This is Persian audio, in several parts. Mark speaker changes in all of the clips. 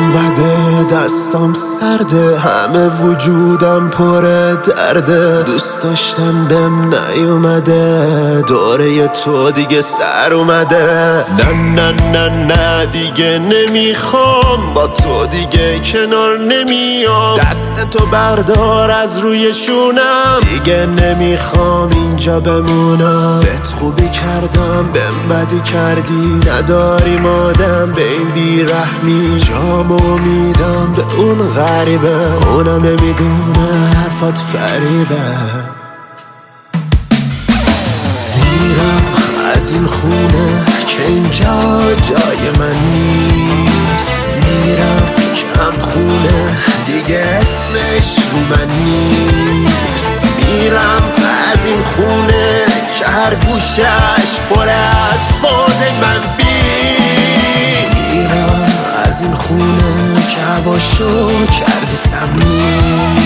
Speaker 1: حالم بده، دستم سرده، همه وجودم پر درده. دوست داشتم بهم نیومده، دوره تو دیگه سر اومده. نه نه نه نه دیگه نمیخوام، با تو دیگه کنار نمیام. دست تو بردار از روی شونم، دیگه نمیخوام اینجا بمونم. بهت خوبی کردم بهم بدی کردی، نداریم آدم به این بیرحمی. جامو میدم به اون غریبه، اونم نمیدونه حرفات فریبه. میرم از این خونه که اینجا جای من نیست. میرم کم خونه دیگه اسمش رو من نیست. میرم از این خونه که هر گوشش پر از فاز منفی. میرم از این خونه که هواشو کرده سمی.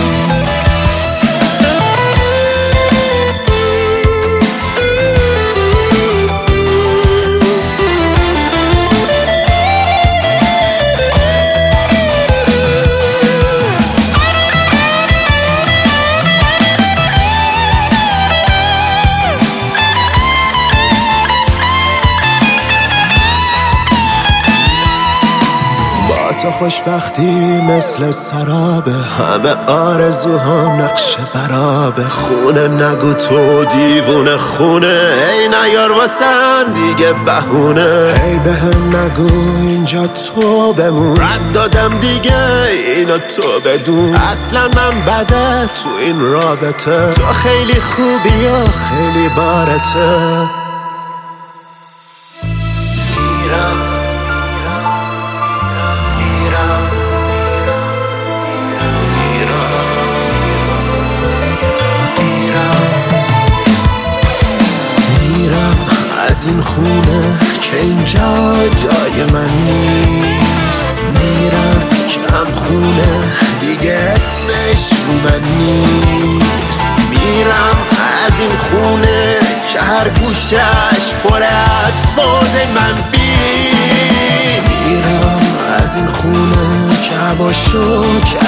Speaker 1: تو خوشبختی مثل سرابه، همه آرزوهام نقش برابه. خونه نگو تو دیوونه خونه، ای نیار واسم دیگه بهونه. ای بهم نگو اینجا تو بمون، رد دادم دیگه اینو تو بدون. اصلا من بده تو این رابطه، تو خیلی خوبی یا خیلی بارته. از این خونه که اینجا جای من نیست. میرم کم خونه دیگه اسمش رو من نیست. میرم از این خونه که هر گوشش پر از فاز منفی. میرم از این خونه که هواشو